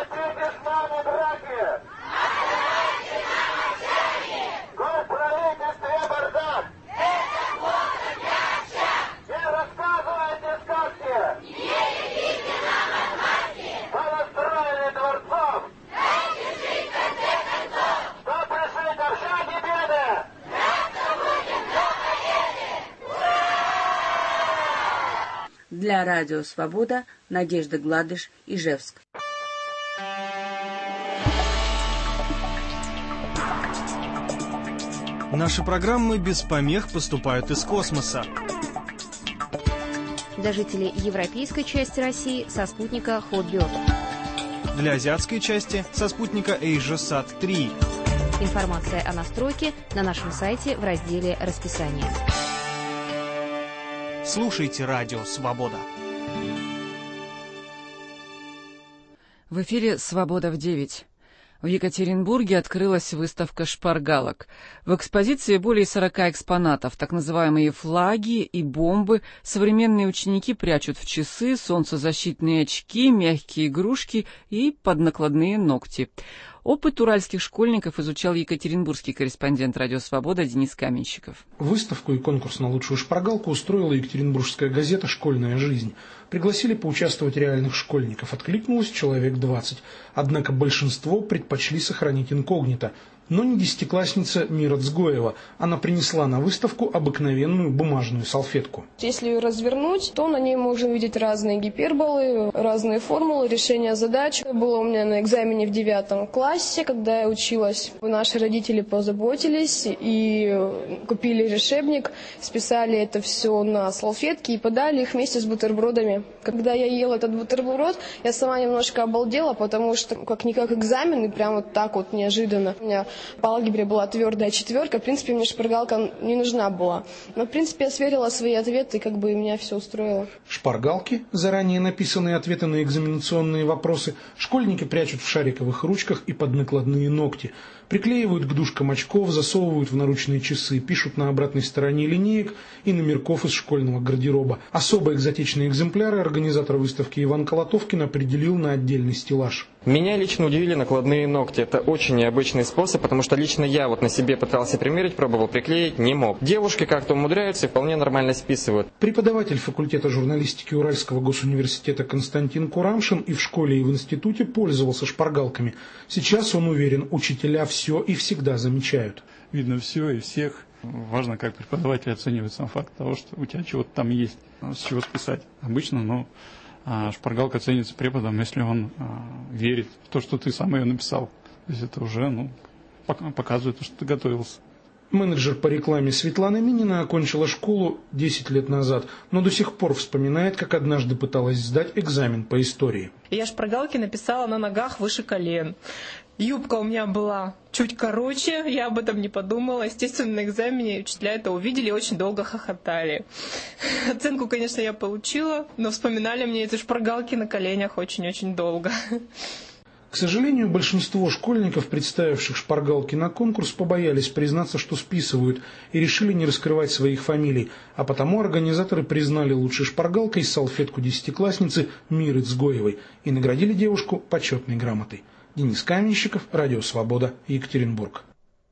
Для Радио Свобода Надежда Гладыш, Ижевск. Наши программы без помех поступают из космоса. Для жителей европейской части России со спутника Hotbird. Для азиатской части со спутника AsiaSat три. Информация о настройке на нашем сайте в разделе «Расписание». Слушайте Радио Свобода. В эфире «Свобода в девять». В Екатеринбурге открылась выставка шпаргалок. В экспозиции более сорока экспонатов, так называемые флаги и бомбы. Современные ученики прячут в часы, солнцезащитные очки, мягкие игрушки и поднакладные ногти. Опыт уральских школьников изучал екатеринбургский корреспондент «Радио Свобода» Денис Каменщиков. Выставку и конкурс на лучшую шпаргалку устроила екатеринбургская газета «Школьная жизнь». Пригласили поучаствовать реальных школьников. Откликнулось человек двадцать. Однако большинство предпочли сохранить инкогнито. Но не десятиклассница Мира Цгоева. Она принесла на выставку обыкновенную бумажную салфетку. Если ее развернуть, то на ней можно увидеть разные гиперболы, разные формулы, решения задач. Было у меня на экзамене в девятом классе, когда я училась. Наши родители позаботились и купили решебник, списали это все на салфетки и подали их вместе с бутербродами. Когда я ела этот бутерброд, я сама немножко обалдела, потому что как-никак экзамен, и прям вот так вот неожиданно. У меня по алгебре была твердая четверка, в принципе, мне шпаргалка не нужна была. Но, в принципе, я сверила свои ответы, и как бы меня все устроило. Шпаргалки, заранее написанные ответы на экзаменационные вопросы, школьники прячут в шариковых ручках и под накладные ногти. Приклеивают к дужкам очков, засовывают в наручные часы, пишут на обратной стороне линеек и номерков из школьного гардероба. Особо экзотичные экземпляры организатор выставки Иван Колотовкин определил на отдельный стеллаж. Меня лично удивили накладные ногти. Это очень необычный способ, потому что лично я вот на себе пытался примерить, пробовал приклеить, не мог. Девушки как-то умудряются и вполне нормально списывают. Преподаватель факультета журналистики Уральского госуниверситета Константин Курамшин и в школе, и в институте пользовался шпаргалками. Сейчас, он уверен, учителя все и всегда замечают. Видно все и всех. Важно, как преподаватель оценивает сам факт того, что у тебя чего-то там есть, с чего списать. Обычно, но а, шпаргалка ценится преподом, если он а, верит в то, что ты сам ее написал. То есть это уже ну, показывает, что ты готовился. Менеджер по рекламе Светлана Минина окончила школу десять лет назад, но до сих пор вспоминает, как однажды пыталась сдать экзамен по истории. Я шпаргалки написала на ногах выше колен. Юбка у меня была чуть короче, я об этом не подумала. Естественно, на экзамене учителя это увидели и очень долго хохотали. Оценку, конечно, я получила, но вспоминали мне эти шпаргалки на коленях очень-очень долго. К сожалению, большинство школьников, представивших шпаргалки на конкурс, побоялись признаться, что списывают, и решили не раскрывать своих фамилий, а потому организаторы признали лучшей шпаргалкой салфетку десятиклассницы Миры Цгоевой и наградили девушку почетной грамотой. Денис Каменщиков, Радио Свобода, Екатеринбург.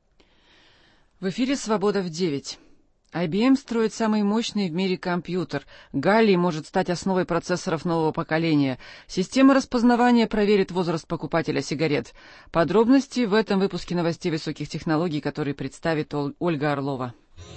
В эфире «Свобода в девять». ай би эм строит самый мощный в мире компьютер. Галлий может стать основой процессоров нового поколения. Система распознавания проверит возраст покупателя сигарет. Подробности в этом выпуске новостей высоких технологий, который представит Ольга Орлова.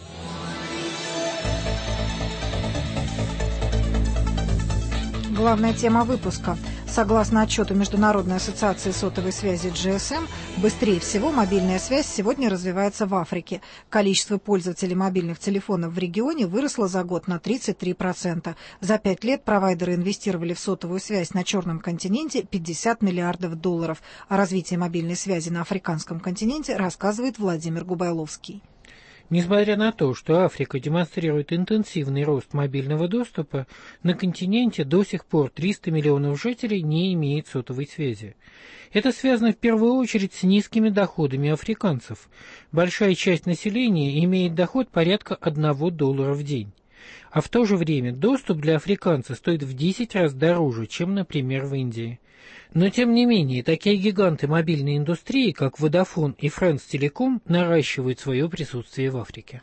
Главная тема выпуска. Согласно отчету Международной ассоциации сотовой связи джи эс эм, быстрее всего мобильная связь сегодня развивается в Африке. Количество пользователей мобильных телефонов в регионе выросло за год на тридцать три процента. За пять лет провайдеры инвестировали в сотовую связь на Черном континенте пятьдесят миллиардов долларов. О развитии мобильной связи на африканском континенте рассказывает Владимир Губайловский. Несмотря на то, что Африка демонстрирует интенсивный рост мобильного доступа, на континенте до сих пор триста миллионов жителей не имеют сотовой связи. Это связано в первую очередь с низкими доходами африканцев. Большая часть населения имеет доход порядка одного доллара в день. А в то же время доступ для африканца стоит в десять раз дороже, чем, например, в Индии. Но, тем не менее, такие гиганты мобильной индустрии, как Vodafone и France Telecom, наращивают свое присутствие в Африке.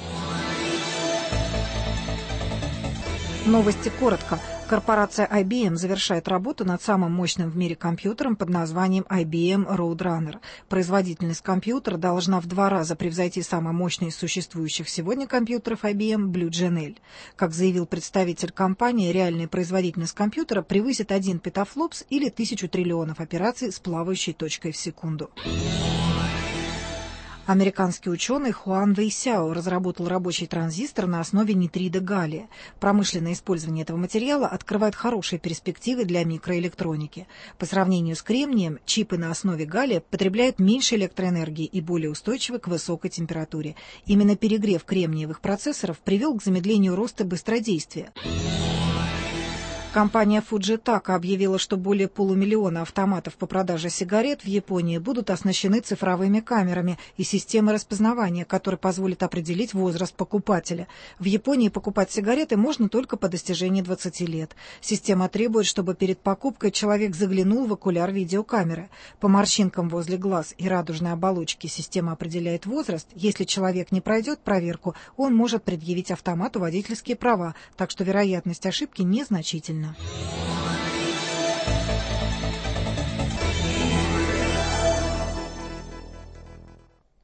Новости коротко. Корпорация ай би эм завершает работу над самым мощным в мире компьютером под названием ай би эм Roadrunner. Производительность компьютера должна в два раза превзойти самый мощный из существующих сегодня компьютеров ай би эм Blue джи эн эл. Как заявил представитель компании, реальная производительность компьютера превысит один петафлопс или тысячу триллионов операций с плавающей точкой в секунду. Американский ученый Хуан Вэйсяо разработал рабочий транзистор на основе нитрида галлия. Промышленное использование этого материала открывает хорошие перспективы для микроэлектроники. По сравнению с кремнием, чипы на основе галлия потребляют меньше электроэнергии и более устойчивы к высокой температуре. Именно перегрев кремниевых процессоров привел к замедлению роста быстродействия. Компания Fujitaka объявила, что более полумиллиона автоматов по продаже сигарет в Японии будут оснащены цифровыми камерами и системой распознавания, которая позволит определить возраст покупателя. В Японии покупать сигареты можно только по достижении двадцати лет. Система требует, чтобы перед покупкой человек заглянул в окуляр видеокамеры. По морщинкам возле глаз и радужной оболочки система определяет возраст. Если человек не пройдет проверку, он может предъявить автомату водительские права, так что вероятность ошибки незначительна.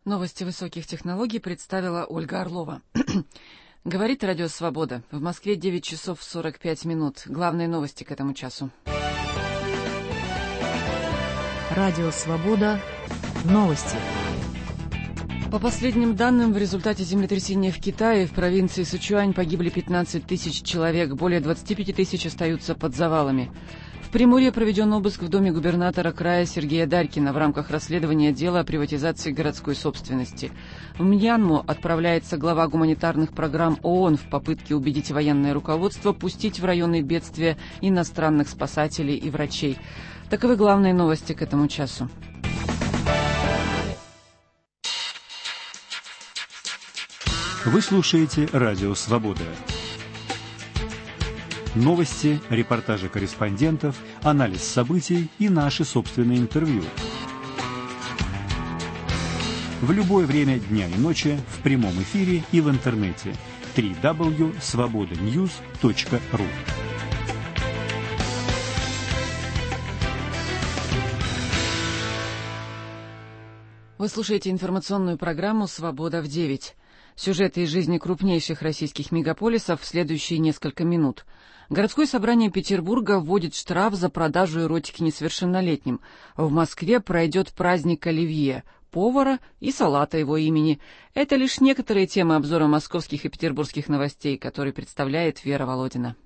Новости высоких технологий представила Ольга Орлова. Говорит Радио Свобода. В Москве девять часов сорок пять минут. Главные новости к этому часу. Радио Свобода. Новости. По последним данным, в результате землетрясения в Китае в провинции Сычуань погибли пятнадцать тысяч человек, более двадцать пять тысяч остаются под завалами. В Приморье проведен обыск в доме губернатора края Сергея Дарькина в рамках расследования дела о приватизации городской собственности. В Мьянму отправляется глава гуманитарных программ ООН в попытке убедить военное руководство пустить в районы бедствия иностранных спасателей и врачей. Таковы главные новости к этому часу. Вы слушаете Радио Свобода. Новости, репортажи корреспондентов, анализ событий и наши собственные интервью. В любое время дня и ночи в прямом эфире и в интернете. дабл ю дабл ю дабл ю точка свобода ньюс точка ру. Вы слушаете информационную программу «Свобода в девять». Сюжеты из жизни крупнейших российских мегаполисов в следующие несколько минут. Городское собрание Петербурга вводит штраф за продажу эротики несовершеннолетним. В Москве пройдет праздник Оливье, повара и салата его имени. Это лишь некоторые темы обзора московских и петербургских новостей, которые представляет Вера Володина.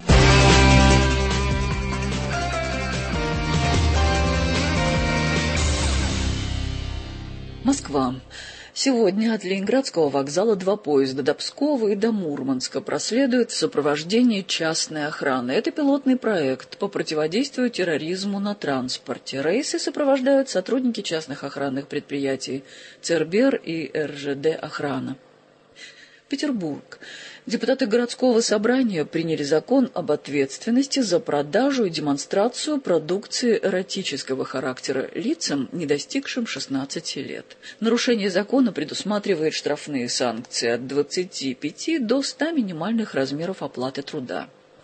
Москва. Сегодня от Ленинградского вокзала два поезда до Пскова и до Мурманска проследуют в сопровождении частной охраны. Это пилотный проект по противодействию терроризму на транспорте. Рейсы сопровождают сотрудники частных охранных предприятий ЦРБЕР и эр жэ дэ «Охрана». Петербург. Депутаты городского собрания приняли закон об ответственности за продажу и демонстрацию продукции эротического характера лицам, не достигшим шестнадцати лет. Нарушение закона предусматривает штрафные санкции от двадцати пяти до ста минимальных размеров оплаты труда.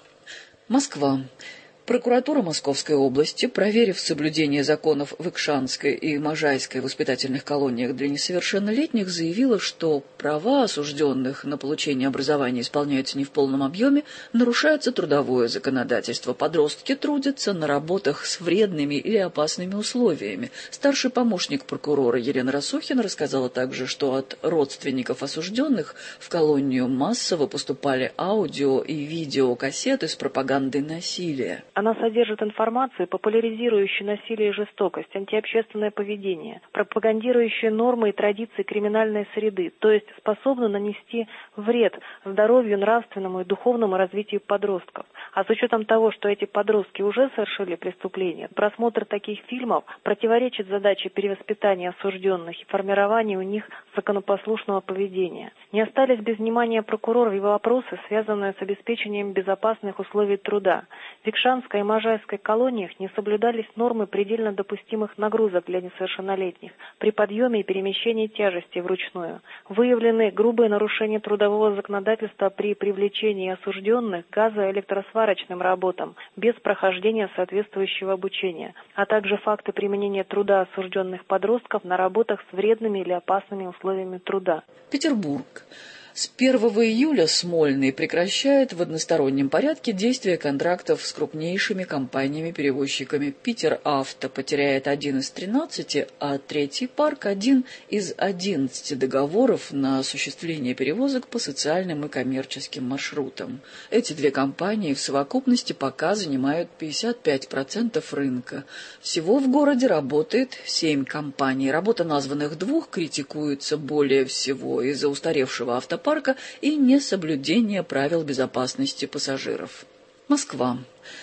Москва. Прокуратура Московской области, проверив соблюдение законов в Икшанской и Можайской воспитательных колониях для несовершеннолетних, заявила, что права осужденных на получение образования исполняются не в полном объеме, нарушается трудовое законодательство. Подростки трудятся на работах с вредными или опасными условиями. Старший помощник прокурора Елена Рассухина рассказала также, что от родственников осужденных в колонию массово поступали аудио и видеокассеты с пропагандой насилия. Она содержит информацию, популяризирующую насилие и жестокость, антиобщественное поведение, пропагандирующую нормы и традиции криминальной среды, то есть способна нанести вред здоровью, нравственному и духовному развитию подростков. А с учетом того, что эти подростки уже совершили преступления, просмотр таких фильмов противоречит задаче перевоспитания осужденных и формирования у них законопослушного поведения. Не остались без внимания прокуроров и вопросы, связанные с обеспечением безопасных условий труда. В Икшанской и Можайской колониях не соблюдались нормы предельно допустимых нагрузок для несовершеннолетних при подъеме и перемещении тяжести вручную. Выявлены грубые нарушения трудового законодательства при привлечении осужденных к газоэлектросварочным работам без прохождения соответствующего обучения, а также факты применения труда осужденных подростков на работах с вредными или опасными условиями труда. Петербург. С первого июля Смольный прекращает в одностороннем порядке действие контрактов с крупнейшими компаниями-перевозчиками. Питер-Авто потеряет один из тринадцати, а Третий парк – один из одиннадцати договоров на осуществление перевозок по социальным и коммерческим маршрутам. Эти две компании в совокупности пока занимают пятьдесят пять процентов рынка. Всего в городе работает семь компаний. Работа названных двух критикуется более всего из-за устаревшего автопарка и несоблюдения правил безопасности пассажиров. Москва.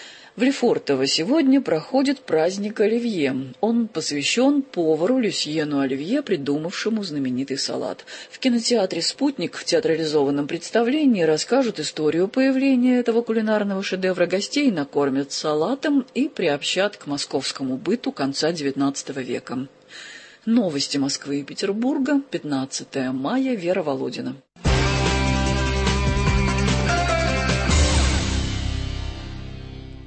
В Лефортово сегодня проходит праздник Оливье. Он посвящен повару Люсьену Оливье, придумавшему знаменитый салат. В кинотеатре «Спутник» в театрализованном представлении расскажут историю появления этого кулинарного шедевра, гостей накормят салатом и приобщат к московскому быту конца девятнадцатого века. Новости Москвы и Петербурга, пятнадцатое мая, Вера Володина.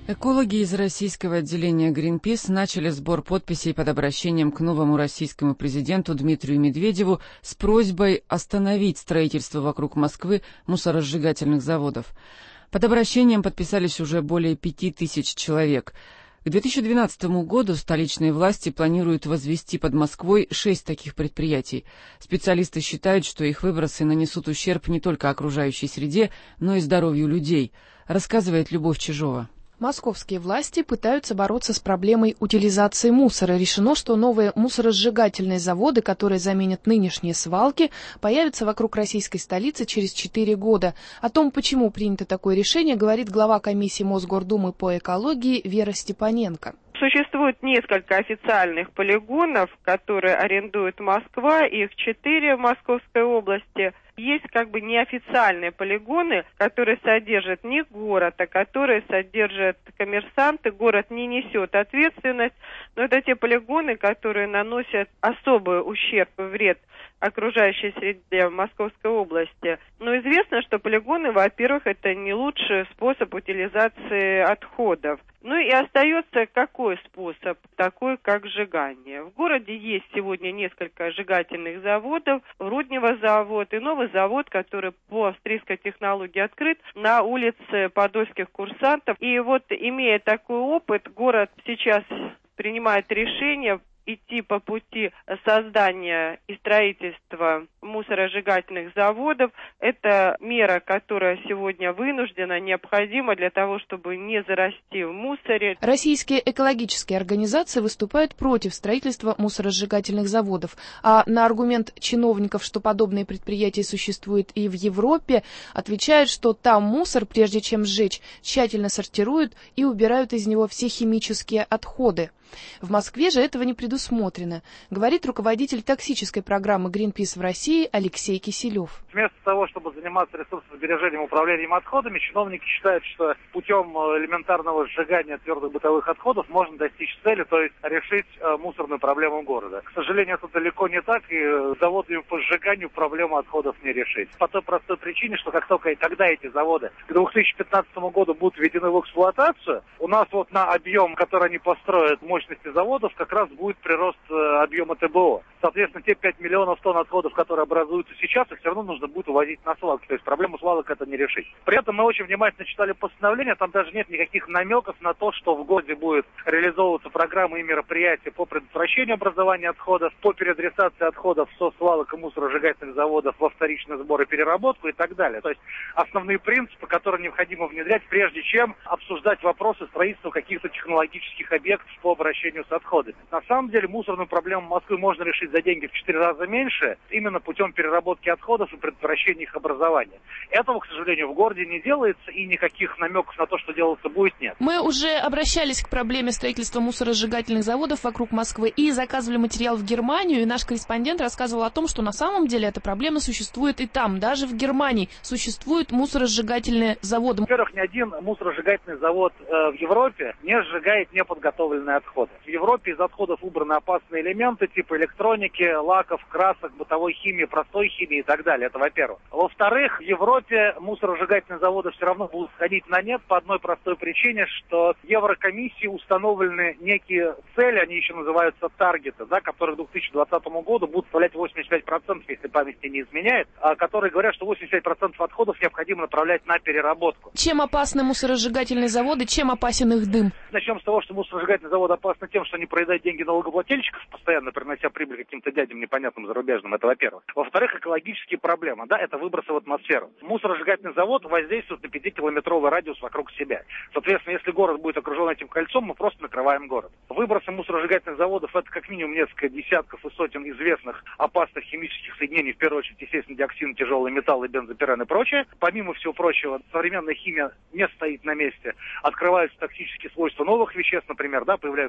Экологи из российского отделения Greenpeace начали сбор подписей под обращением к новому российскому президенту Дмитрию Медведеву с просьбой остановить строительство вокруг Москвы мусоросжигательных заводов. Под обращением подписались уже более пяти тысяч человек. К две тысячи двенадцатому году столичные власти планируют возвести под Москвой шесть таких предприятий. Специалисты считают, что их выбросы нанесут ущерб не только окружающей среде, но и здоровью людей, рассказывает Любовь Чижова. Московские власти пытаются бороться с проблемой утилизации мусора. Решено, что новые мусоросжигательные заводы, которые заменят нынешние свалки, появятся вокруг российской столицы через четыре года. О том, почему принято такое решение, говорит глава комиссии Мосгордумы по экологии Вера Степаненко. Существует несколько официальных полигонов, которые арендует Москва, их четыре в Московской области. Есть как бы неофициальные полигоны, которые содержат не город, а которые содержат коммерсанты. Город не несет ответственность, но это те полигоны, которые наносят особый ущерб и вред окружающей среде в Московской области. Но известно, что полигоны, во-первых, это не лучший способ утилизации отходов. Ну и остается какой способ? Такой, как сжигание. В городе есть сегодня несколько сжигательных заводов, Руднево завод и новый завод, который по австрийской технологии открыт на улице Подольских курсантов. И вот, имея такой опыт, город сейчас принимает решение идти по пути создания и строительства мусоросжигательных заводов. Это мера, которая сегодня вынуждена, необходима для того, чтобы не зарасти в мусоре. Российские экологические организации выступают против строительства мусоросжигательных заводов. А на аргумент чиновников, что подобные предприятия существуют и в Европе, отвечают, что там мусор, прежде чем сжечь, тщательно сортируют и убирают из него все химические отходы. В Москве же этого не предусмотрено, говорит руководитель токсической программы Greenpeace в России Алексей Киселев. Вместо того, чтобы заниматься ресурсосбережением и управлением отходами, чиновники считают, что путем элементарного сжигания твердых бытовых отходов можно достичь цели, то есть решить мусорную проблему города. К сожалению, это далеко не так, и заводами по сжиганию проблему отходов не решить. По той простой причине, что как только и когда эти заводы к две тысячи пятнадцатому году будут введены в эксплуатацию, у нас вот на объем, который они построят, мощности заводов, как раз будет прирост объема ТБО. Соответственно, те пять миллионов тонн отходов, которые образуются сейчас, их все равно нужно будет увозить на свалки. То есть проблему свалок это не решить. При этом мы очень внимательно читали постановление, там даже нет никаких намеков на то, что в городе будет реализовываться программы и мероприятия по предотвращению образования отходов, по переадресации отходов со свалок и мусоросжигательных заводов во вторичный сбор и переработку и так далее. То есть основные принципы, которые необходимо внедрять, прежде чем обсуждать вопросы строительства каких-то технологических объектов по обращению с отходами. На самом деле мусорную проблему Москвы можно решить за деньги в четыре раза меньше, именно путем переработки отходов и предотвращения их образования. Этого, к сожалению, в городе не делается, и никаких намеков на то, что делаться будет, нет. Мы уже обращались к проблеме строительства мусоросжигательных заводов вокруг Москвы и заказывали материал в Германию, и наш корреспондент рассказывал о том, что на самом деле эта проблема существует и там, даже в Германии существуют мусоросжигательные заводы. Во-первых, ни один мусоросжигательный завод э, в Европе не сжигает неподготовленные отходы. В Европе из отходов убраны опасные элементы типа электроники, лаков, красок, бытовой химии, простой химии и так далее. Это во-первых. Во-вторых, в Европе мусоросжигательные заводы все равно будут сходить на нет по одной простой причине, что Еврокомиссии установлены некие цели, они еще называются таргеты, да, которые к две тысячи двадцатому году будут составлять восемьдесят пять процентов, если память не изменяет, а которые говорят, что восемьдесят пять процентов отходов необходимо направлять на переработку. Чем опасны мусоросжигательные заводы, чем опасен их дым? Начнем с того, что мусоросжигательные заводы опасны тем, что они проедают деньги налогоплательщиков, постоянно принося прибыль каким-то дядям непонятным зарубежным, это во-первых. Во-вторых, экологические проблемы, да, это выбросы в атмосферу. Мусоросжигательный завод воздействует на пятикилометровый радиус вокруг себя. Соответственно, если город будет окружен этим кольцом, мы просто накрываем город. Выбросы мусоросжигательных заводов — это как минимум несколько десятков и сотен известных опасных химических соединений, в первую очередь, естественно, диоксин, тяжелые металлы, бензопирен и прочее. Помимо всего прочего, современная химия не стоит на месте. Открываются токсические свойства новых веществ, например, да, появляются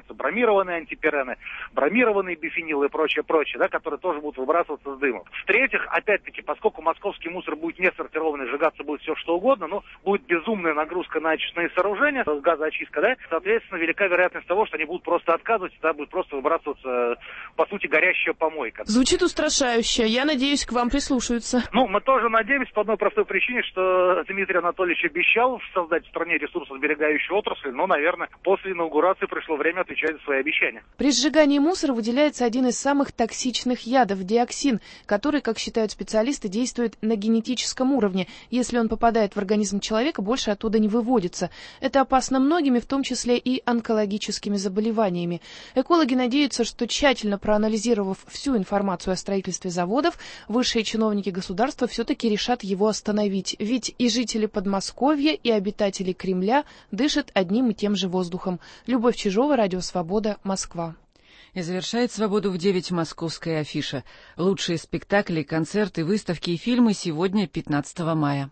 появляться бромированные антипирены, бромированные бифенилы и прочее, прочее, да, которые тоже будут выбрасываться с дымом. В-третьих, опять-таки, поскольку московский мусор будет не сортированный, сжигаться будет все что угодно, но будет безумная нагрузка на очистные сооружения, газоочистка, да, соответственно, велика вероятность того, что они будут просто отказывать, и тогда будет просто выбрасываться, по сути, горящая помойка. Звучит устрашающе. Я надеюсь, к вам прислушаются. Ну, мы тоже надеемся по одной простой причине, что Дмитрий Анатольевич обещал создать в стране ресурсосберегающую отрасль, но, наверное, после инаугурации пришло время отвечать за свои обещания. При сжигании мусора выделяется один из самых токсичных ядов – диоксин, который, как считают специалисты, действует на генетическом уровне. Если он попадает в организм человека, больше оттуда не выводится. Это опасно многими, в том числе и онкологическими заболеваниями. Экологи надеются, что тщательно проанализировав всю информацию о строительстве заводов, высшие чиновники государства все-таки решат его остановить. Ведь и жители Подмосковья, и обитатели Кремля дышат одним и тем же воздухом. Любовь Чижова, Радио Свобода, Москва. И завершает «Свободу в девять» московская афиша. Лучшие спектакли, концерты, выставки и фильмы сегодня, пятнадцатого мая.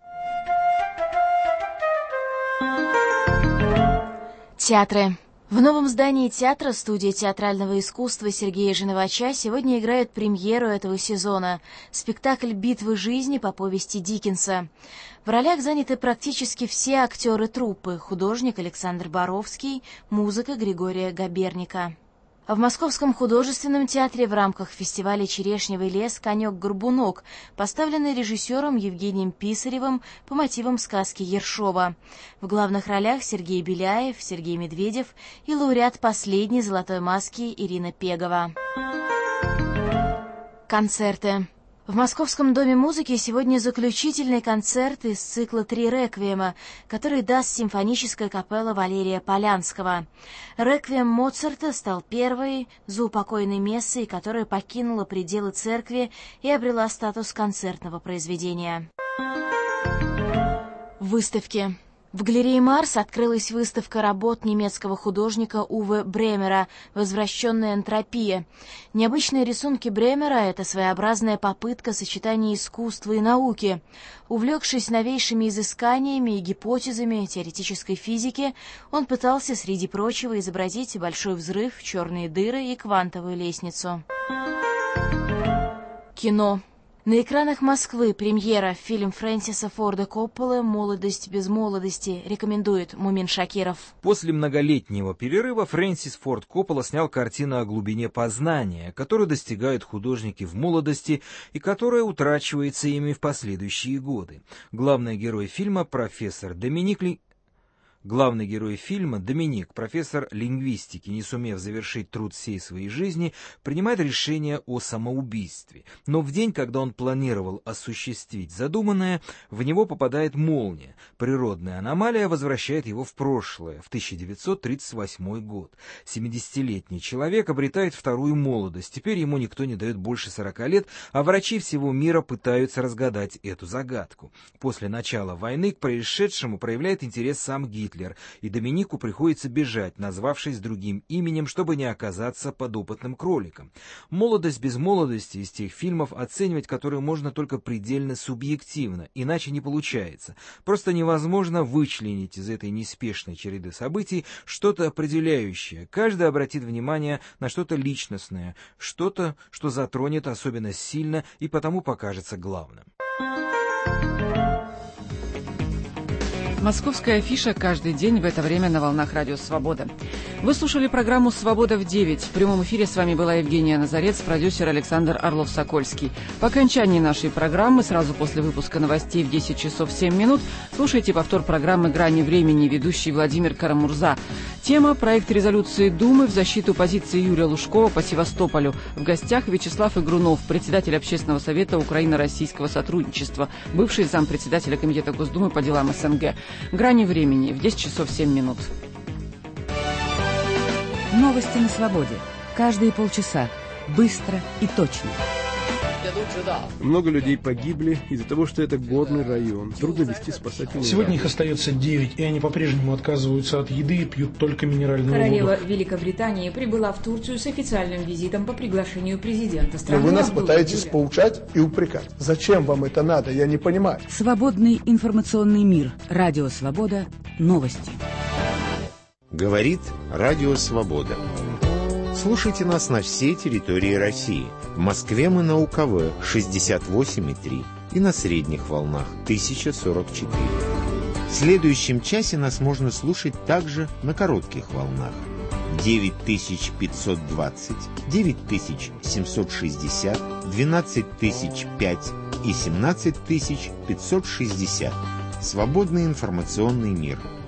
Театры. В новом здании театра студия театрального искусства Сергея Женовача сегодня играют премьеру этого сезона – спектакль «Битвы жизни» по повести Диккенса. В ролях заняты практически все актеры труппы – художник Александр Боровский, музыка Григория Габерника. В Московском художественном театре в рамках фестиваля «Черешневый лес. Конек-горбунок», поставленный режиссером Евгением Писаревым по мотивам сказки Ершова. В главных ролях Сергей Беляев, Сергей Медведев и лауреат последней «Золотой маски» Ирина Пегова. Концерты. В Московском доме музыки сегодня заключительный концерт из цикла «Три реквиема», который даст симфоническая капелла Валерия Полянского. Реквием Моцарта стал первой заупокойной мессой, которая покинула пределы церкви и обрела статус концертного произведения. Выставки. В галерее «Марс» открылась выставка работ немецкого художника Уве Бремера «Возвращенная энтропия». Необычные рисунки Бремера — это своеобразная попытка сочетания искусства и науки. Увлекшись новейшими изысканиями и гипотезами теоретической физики, он пытался, среди прочего, изобразить большой взрыв, черные дыры и квантовую лестницу. Кино. На экранах Москвы премьера фильм Фрэнсиса Форда Копполы «Молодость без молодости», рекомендует Мумин Шакиров. После многолетнего перерыва Фрэнсис Форд Коппола снял картину о глубине познания, которую достигают художники в молодости и которая утрачивается ими в последующие годы. Главный герой фильма профессор Доминик Ли... Главный герой фильма, Доминик, профессор лингвистики, не сумев завершить труд всей своей жизни, принимает решение о самоубийстве. Но в день, когда он планировал осуществить задуманное, в него попадает молния. Природная аномалия возвращает его в прошлое, в тысяча девятьсот тридцать восьмой год. семидесятилетний человек обретает вторую молодость. Теперь ему никто не дает больше сорока лет, а врачи всего мира пытаются разгадать эту загадку. После начала войны к происшедшему проявляет интерес сам Гитлер. И Доминику приходится бежать, назвавшись другим именем, чтобы не оказаться подопытным кроликом. «Молодость без молодости» из тех фильмов, оценивать которые можно только предельно субъективно, иначе не получается. Просто невозможно вычленить из этой неспешной череды событий что-то определяющее. Каждый обратит внимание на что-то личностное, что-то, что затронет особенно сильно и потому покажется главным. Московская афиша каждый день в это время на волнах Радио Свобода. Вы слушали программу «Свобода в девять». В прямом эфире с вами была Евгения Назарец, продюсер Александр Орлов-Сокольский. По окончании нашей программы, сразу после выпуска новостей в десять часов семь минут, слушайте повтор программы «Грани времени», ведущий Владимир Карамурза. Тема – проект резолюции Думы в защиту позиции Юрия Лужкова по Севастополю. В гостях Вячеслав Игрунов, председатель Общественного совета Украино-российского сотрудничества, бывший зампредседателя Комитета Госдумы по делам СНГ. «Грани времени» в десять часов семь минут. Новости на свободе. Каждые полчаса. Быстро и точно. Много людей погибли из-за того, что это горный район. Трудно вести спасательные Сегодня их остается девять, и они по-прежнему отказываются от еды и пьют только минеральную Королева воду. Королева Великобритании прибыла в Турцию с официальным визитом по приглашению президента страны. Но вы нас пытаетесь поучать и упрекать. Зачем вам это надо? Я не понимаю. Свободный информационный мир. Радио Свобода. Новости. Говорит Радио Свобода. Слушайте нас на всей территории России. В Москве мы на УКВ шестьдесят восемь и три и на средних волнах тысяча сорок четыре. В следующем часе нас можно слушать также на коротких волнах. девять тысяч пятьсот двадцать, девять тысяч семьсот шестьдесят, двенадцать тысяч пять и семнадцать тысяч пятьсот шестьдесят. Свободный информационный мир.